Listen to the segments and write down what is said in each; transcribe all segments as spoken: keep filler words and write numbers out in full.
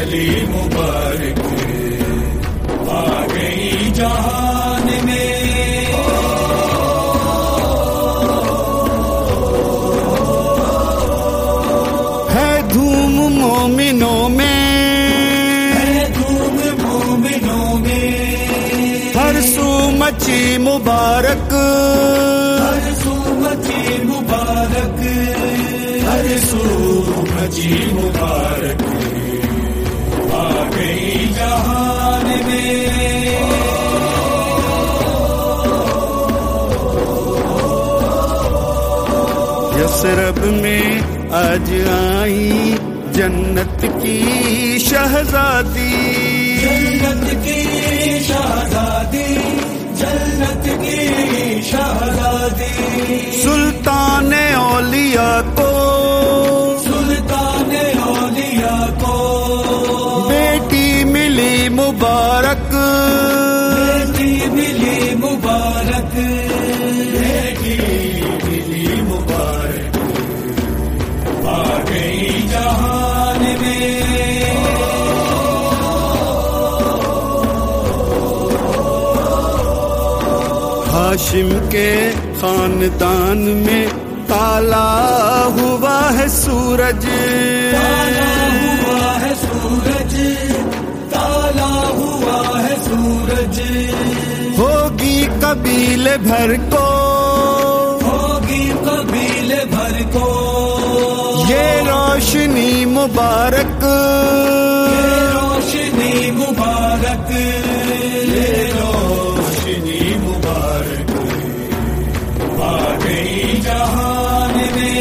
علی مبارک آ گئی جہان میں. ہے دھوم مومنوں میں، ہے دھوم مومنوں میں، ہر سو مچی مبارک، ہر سو مچی مبارک، ہر سو مچی مبارک آ گئی جہان میں. یثرب میں آج آئی جنت کی شہزادی، جنت کی شہزادی، جنت کی شہزادی، سلطان اولیاء کو، سلطان اولیاء کو بیٹی ملی مبارک، بیٹی ملی مبارک، بیٹی ملی مبارک آ گئی جہان میں. ہاشم کے خاندان میں تالا ہوا ہے سورج، تالا ہوا ہے سورج، تالا ہوا ہے سورج، ہوگی قبیلے بھر کو، ہوگی قبیلے بھر کو یہ روشنی مبارک، یہ روشنی مبارک، یہ روشنی مبارک آ گئی جہان میں.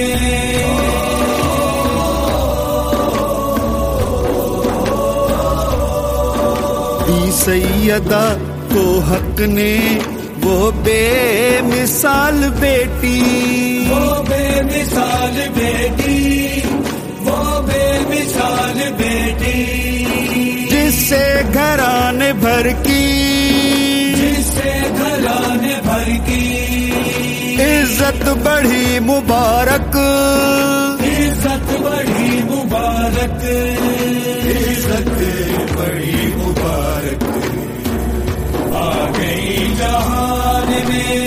دی سیدہ کو حق نے وہ بے مثال بیٹی، وہ بے مثال بیٹی، وہ بے مثال بیٹی، جس سے گھرانے بھر کی، جس سے گھرانے بھر کی عزت بڑھی مبارک، عزت بڑی مبارک، عزت بڑی مبارک آ گئی جہان میں.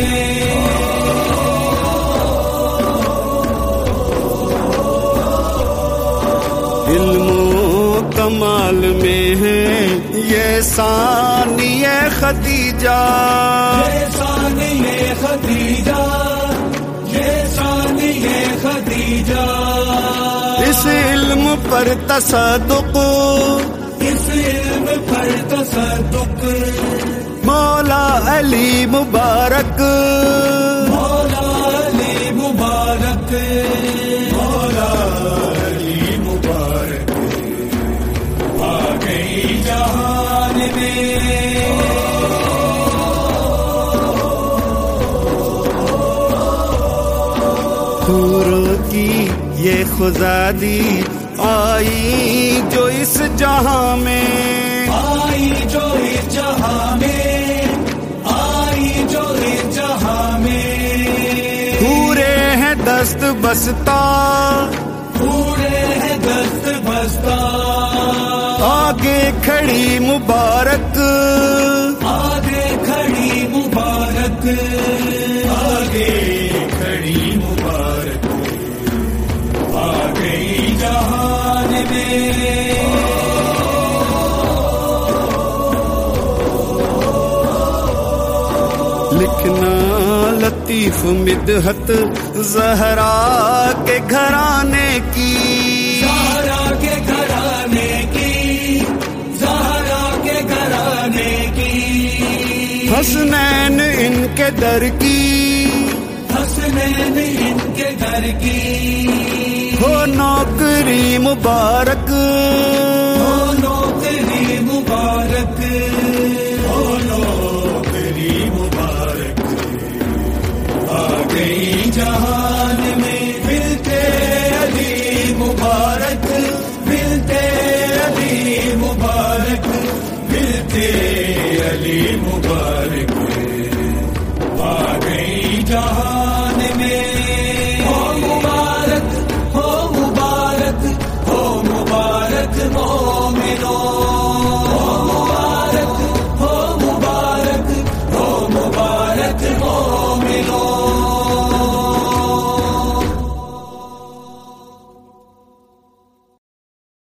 علم و کمال میں ہے یہ ثانیہ خدیجہ، یہ ثانیہ خدیجہ، یہ ثانیہ خدیجہ، اس علم پر تصدق، اس علم پر تصدق مولا علی مبارک، مولا علی مبارک، مولا علی مبارک آ گئی جہان میں. حوروں کی یہ خزادی آئی جو اس جہاں میں، آئی جو اس جہاں میں، آئی جو اس جہاں میں، پورے ہیں دست بستہ، پورے ہیں دست بستہ، آگے کھڑی مبارک، آگے کھڑی مبارک، آگے کھڑی مبارک آ گئی جہان میں. لکھنا لطیف مدحت زہرا کے گھرانے کی، زہرا کے گھرانے کی، زہرا کے گھرانے کی، حسنین ان کے در کی، حسنین ان کے گھر کی، ہو نوکری مبارک، ہو نوکری مبارک، ہو نوکری مبارک آ گئی جہان میں. ملتے علی مبارک، ملتے علی مبارک، ملتے علی مبارک